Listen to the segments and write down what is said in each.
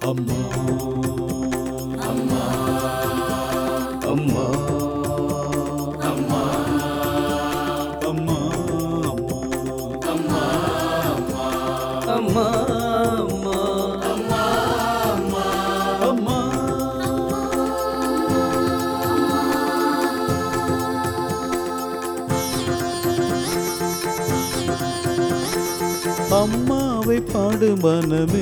அம்மா அம்மா அம்மா அம்மா அம்மா அம்மா அம்மா அம்மாவை பாடு மனமே,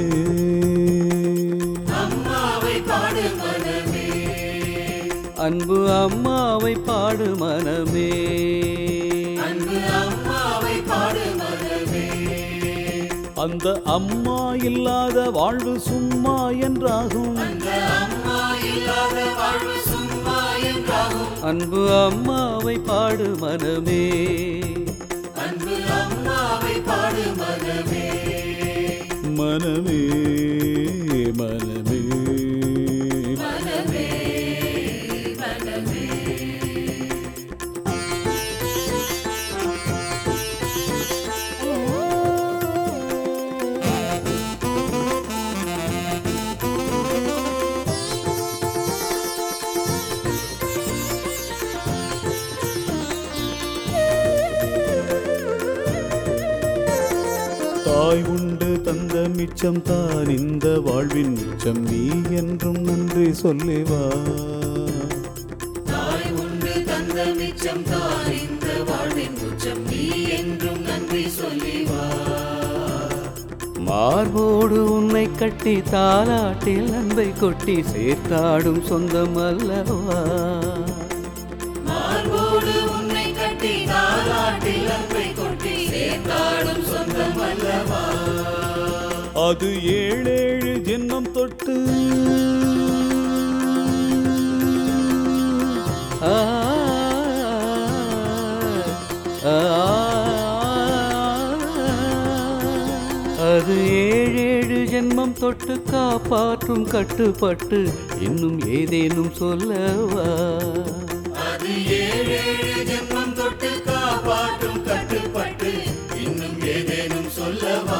அம்மாவை பாடு மனமே, அன்பு அம்மாவை பாடு மனமே, அன்பு அம்மாவை பாடு மனமே. அந்த அம்மா இல்லாத வாழ்வு சும்மா என்றாகும், அந்த அம்மா இல்லாத வாழ்வு சும்மா என்றாகும். அன்பு அம்மாவை பாடு மனமே, அன்பு அம்மாவை பாடு மனமே, மனமே மனமே மனமே மனமே. தாய் உண்டு தந்த மிச்சம் தான் இந்த வாழ்வின் மிச்சம், நீ என்றும் நன்றி சொல்லிவா. தாய் உண்டு தந்த மிச்சம் தான் இந்த வாழ்வின் உச்சம், நீ என்றும் நன்றி சொல்லிவா. மார்போடு உன்னை கட்டி தாலாட்டில் அன்பை கொட்டி சேர்த்தாடும் சொந்தம் அல்லவா. மார்போடு உன்னை கட்டி தாலாட்டில் அன்பை கொட்டி சேர்த்தாடும் சொந்தம் அல்லவா. அது ஏழேழு ஜென்மம் தொட்டு அது ஏழேழு ஜென்மம் தொட்டு காப்பாற்றும் கட்டுப்பட்டு இன்னும் ஏதேனும் சொல்லவா. அது ஏழேழு ஜென்மம் தொட்டு காப்பாற்றும் கட்டுப்பட்டு இன்னும் ஏதேனும் சொல்லவா.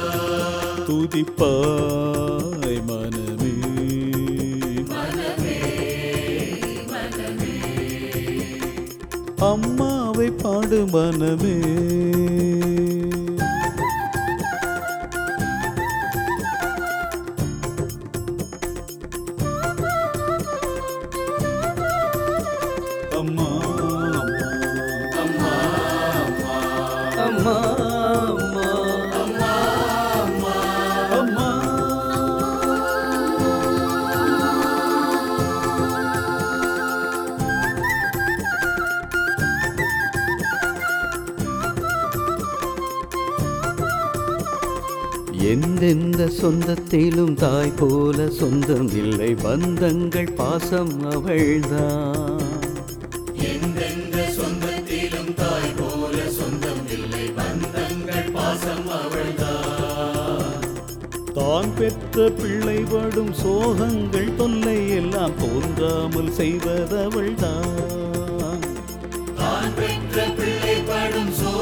துதிப்பாய் மனமே, மனமே மனமே, அம்மாவை பாடு மனமே. அம்மா அம்மா அம்மா அம்மா அம்மா எந்தெந்த சொந்தத்திலும் தாய் போல சொந்தம் இல்லை, பந்தங்கள் பாசம் அவள்தான். எந்தெந்த சொந்தத்திலும் தாய் போல சொந்தம் இல்லை, பந்தங்கள் பாசம் அவள்தான். தான் பெற்ற பிள்ளை படும் சோகங்கள் தொல்லை எல்லாம் தோன்றாமல் செய்வதவள்தான்.